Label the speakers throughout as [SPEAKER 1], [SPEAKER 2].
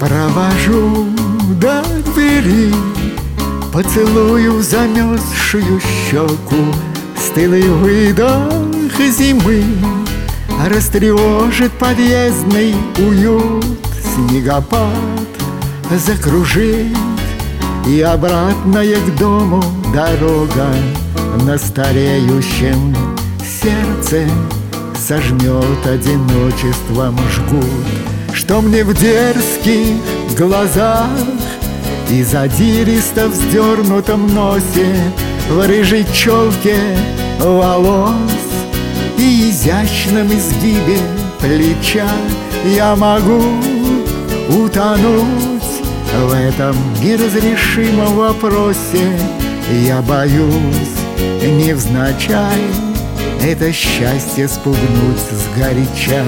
[SPEAKER 1] Провожу до двери, поцелую замерзшую щеку. Стылый выдох зимы растревожит подъездный уют. Снегопад закружит, и обратная к дому дорога на стареющем сердце сожмет одиночеством жгут. Что мне в дерзких глазах и задиристо вздернутом носе, в рыжей челке волос и изящном изгибе плеча я могу утонуть в этом неразрешимом вопросе. Я боюсь невзначай это счастье спугнуть сгоряча.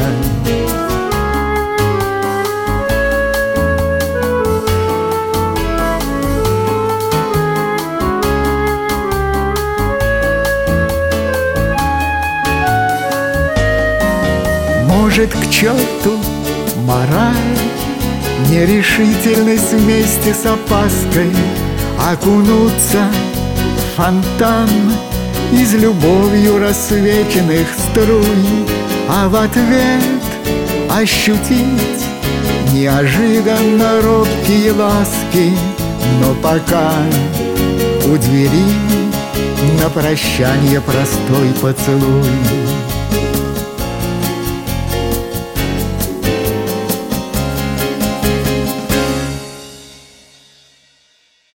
[SPEAKER 1] Может, к черту мораль, нерешительность вместе с опаской, окунуться в фонтан из любовью рассвеченных струй, а в ответ ощутить неожиданно робкие ласки. Но пока у двери на прощанье простой поцелуй.